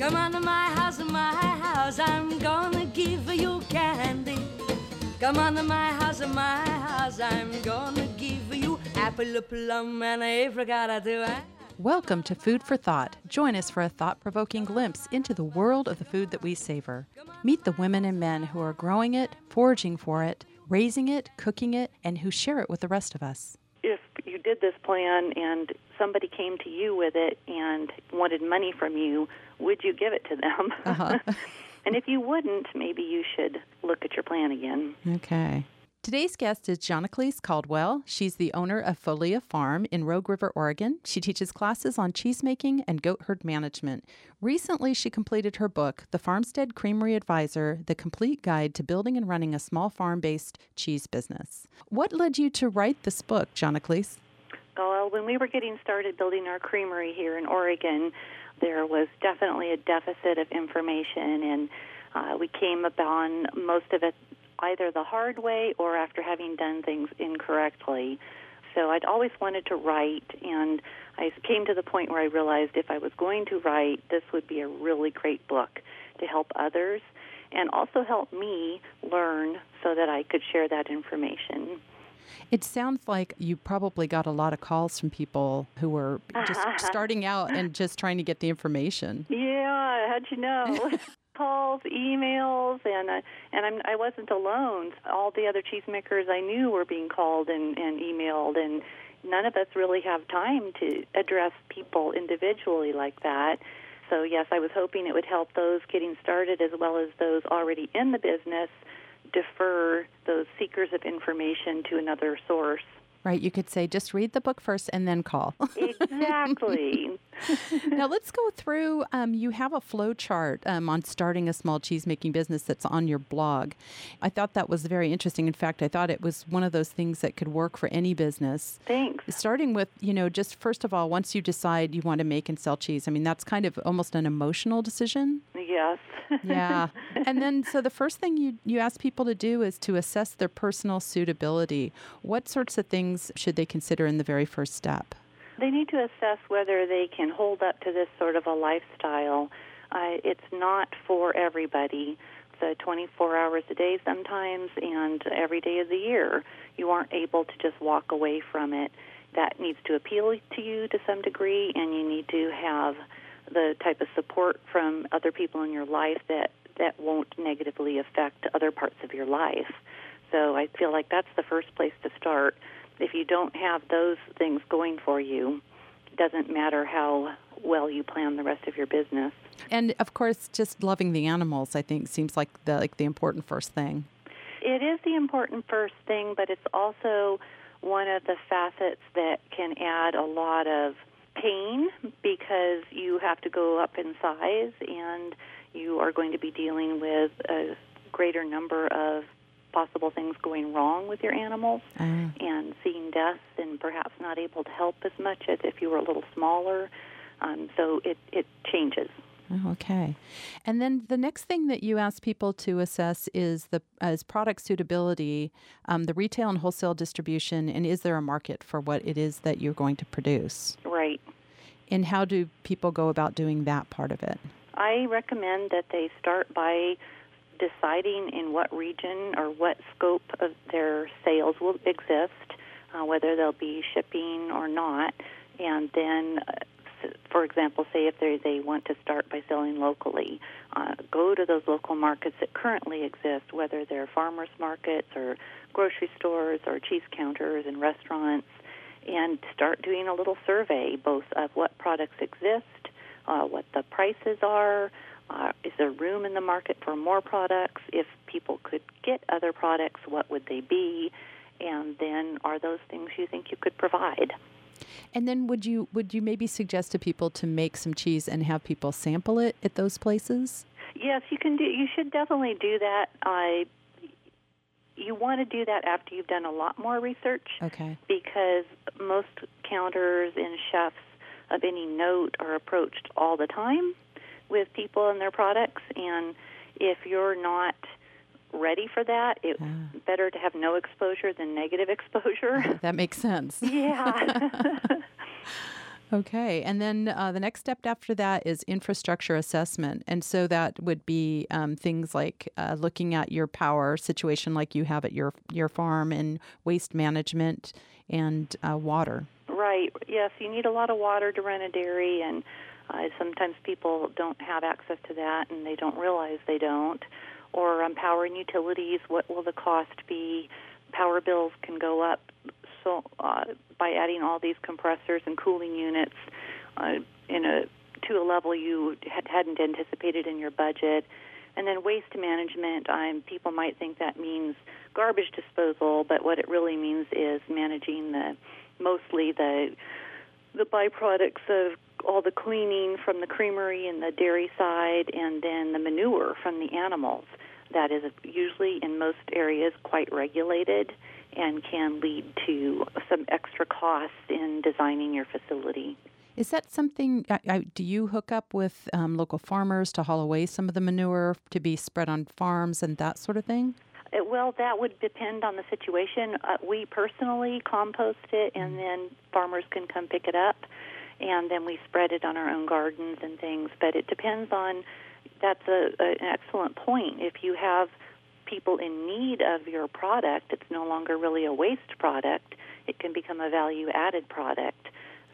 Come on to my house, I'm gonna give you candy. Come on to my house, I'm gonna give you apple, plum, and apricot too. Welcome to Food for Thought. Join us for a thought-provoking glimpse into the world of the food that we savor. Meet the women and men who are growing it, foraging for it, raising it, cooking it, and who share it with the rest of us. If you did this plan and somebody came to you with it and wanted money from you, would you give it to them? Uh-huh. And if you wouldn't, maybe you should look at your plan again. Okay. Today's guest is Jonaclise Caldwell. She's the owner of Folia Farm in Rogue River, Oregon. She teaches classes on cheesemaking and goat herd management. Recently, she completed her book, The Farmstead Creamery Advisor, The Complete Guide to Building and Running a Small Farm-Based Cheese Business. What led you to write this book, Jonaclise? Well, when we were getting started building our creamery here in Oregon, there was definitely a deficit of information, and we came upon most of it either the hard way or after having done things incorrectly. So I'd always wanted to write, and I came to the point where I realized if I was going to write, this would be a really great book to help others and also help me learn so that I could share that information. It sounds like you probably got a lot of calls from people who were just starting out and just trying to get the information. Yeah, how'd you know? Calls, emails, and I wasn't alone. All the other cheesemakers I knew were being called and emailed, and none of us really have time to address people individually like that. So yes, I was hoping it would help those getting started as well as those already in the business defer those seekers of information to another source. Right, you could say, just read the book first and then call. Exactly. Now, let's go through, you have a flow chart on starting a small cheese-making business that's on your blog. I thought that was very interesting. In fact, I thought it was one of those things that could work for any business. Thanks. Starting with, just first of all, once you decide you want to make and sell cheese, I mean, that's kind of almost an emotional decision. Yes. Yeah. And then, so the first thing you ask people to do is to assess their personal suitability. What sorts of things should they consider in the very first step? They need to assess whether they can hold up to this sort of a lifestyle. It's not for everybody. It's 24 hours a day sometimes, and every day of the year. You aren't able to just walk away from it. That needs to appeal to you to some degree, and you need to have the type of support from other people in your life that won't negatively affect other parts of your life. So I feel like that's the first place to start. If you don't have those things going for you, it doesn't matter how well you plan the rest of your business. And, of course, just loving the animals, I think, seems like the important first thing. It is the important first thing, but it's also one of the facets that can add a lot of pain because you have to go up in size and you are going to be dealing with a greater number of possible things going wrong with your animals and seeing deaths and perhaps not able to help as much as if you were a little smaller. So it changes. Oh, okay. And then the next thing that you ask people to assess is product suitability, the retail and wholesale distribution, and is there a market for what it is that you're going to produce? Right. And how do people go about doing that part of it? I recommend that they start by deciding in what region or what scope of their sales will exist, whether they'll be shipping or not, and then for example, say if they want to start by selling locally, go to those local markets that currently exist, whether they're farmers markets or grocery stores or cheese counters and restaurants, and start doing a little survey both of what products exist, what the prices are, is there room in the market for more products, if people could get other products, what would they be, and then are those things you think you could provide. And then would you maybe suggest to people to make some cheese and have people sample it at those places? Yes, you can do. You should definitely do that. You want to do that after you've done a lot more research. Okay. Because most counters and chefs of any note are approached all the time with people and their products, and if you're not ready for that, it's better to have no exposure than negative exposure. That makes sense. Yeah. Okay. And then the next step after that is infrastructure assessment. And so that would be things like looking at your power situation like you have at your farm, and waste management and water. Right. Yes, you need a lot of water to run a dairy, and sometimes people don't have access to that, and they don't realize they don't. Or power and utilities, what will the cost be? Power bills can go up so by adding all these compressors and cooling units to a level you hadn't anticipated in your budget. And then waste management, people might think that means garbage disposal, but what it really means is managing mostly the byproducts of all the cleaning from the creamery and the dairy side, and then the manure from the animals. That is usually in most areas quite regulated and can lead to some extra costs in designing your facility. Is that something, do you hook up with local farmers to haul away some of the manure to be spread on farms and that sort of thing? Well, that would depend on the situation. We personally compost it, and then farmers can come pick it up, and then we spread it on our own gardens and things. But it depends on, that's an excellent point. If you have people in need of your product, it's no longer really a waste product. It can become a value-added product.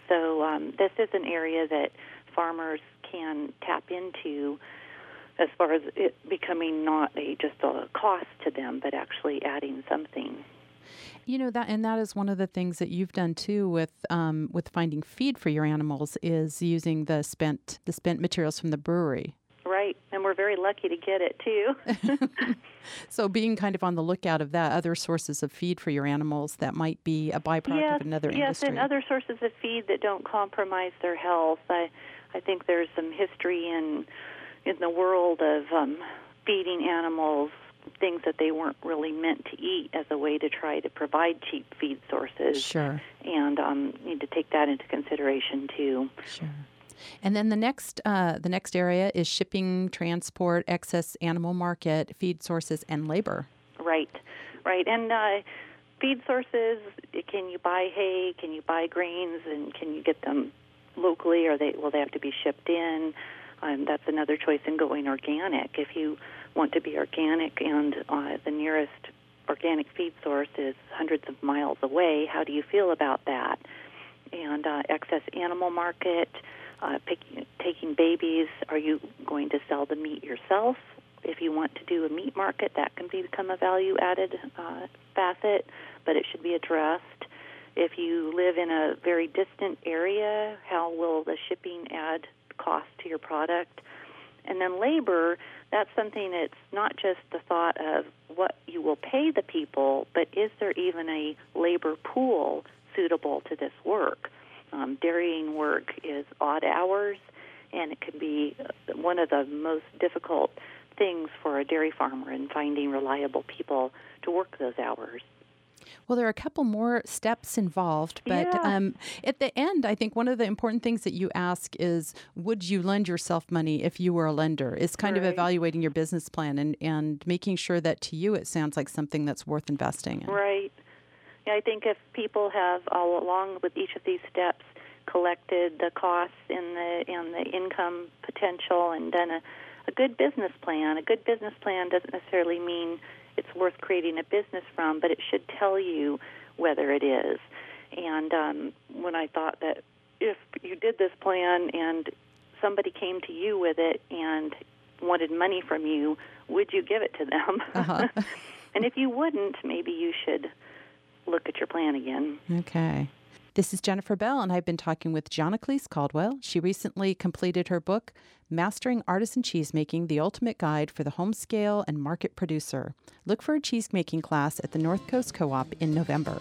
So this is an area that farmers can tap into as far as it becoming not just a cost to them, but actually adding something. You know, that is one of the things that you've done too with finding feed for your animals, is using the spent materials from the brewery. Right, and we're very lucky to get it too. So being kind of on the lookout of that, other sources of feed for your animals that might be a byproduct of another industry. Yes, and other sources of feed that don't compromise their health. I think there's some history in the world of feeding animals things that they weren't really meant to eat as a way to try to provide cheap feed sources. Sure. And need to take that into consideration too. Sure. And then the next area is shipping, transport, excess animal market, feed sources, and labor. Right. And feed sources, can you buy hay, can you buy grains, and can you get them locally, or will they have to be shipped in? That's another choice in going organic. If you want to be organic and the nearest organic feed source is hundreds of miles away, how do you feel about that? And excess animal market, taking babies, are you going to sell the meat yourself? If you want to do a meat market, that can become a value-added facet, but it should be addressed. If you live in a very distant area, how will the shipping add cost to your product? And then labor, that's something that's not just the thought of what you will pay the people, but is there even a labor pool suitable to this work? Dairying work is odd hours, and it can be one of the most difficult things for a dairy farmer in finding reliable people to work those hours. Well, there are a couple more steps involved, but at the end, I think one of the important things that you ask is, would you lend yourself money if you were a lender? It's kind of evaluating your business plan and making sure that to you it sounds like something that's worth investing in. Right. Yeah, I think if people have, all along with each of these steps, collected the costs and the income potential and done a good business plan. A good business plan doesn't necessarily mean it's worth creating a business from, but it should tell you whether it is. And when I thought that if you did this plan and somebody came to you with it and wanted money from you, would you give it to them? Uh-huh. And if you wouldn't, maybe you should look at your plan again. Okay. This is Jennifer Bell, and I've been talking with Jonaclise Caldwell. She recently completed her book, Mastering Artisan Cheesemaking, The Ultimate Guide for the Home Scale and Market Producer. Look for a cheesemaking class at the North Coast Co-op in November.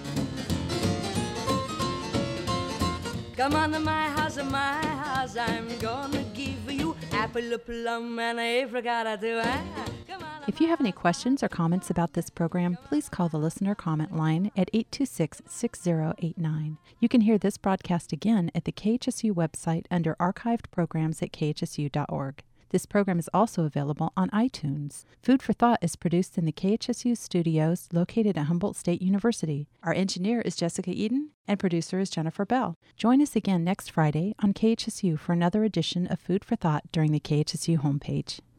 Come on to my house, I'm gonna give you apple, plum, and apricot too. If you have any questions or comments about this program, please call the listener comment line at 826-6089. You can hear this broadcast again at the KHSU website under archived programs at khsu.org. This program is also available on iTunes. Food for Thought is produced in the KHSU studios located at Humboldt State University. Our engineer is Jessica Eden, and producer is Jennifer Bell. Join us again next Friday on KHSU for another edition of Food for Thought during the KHSU homepage.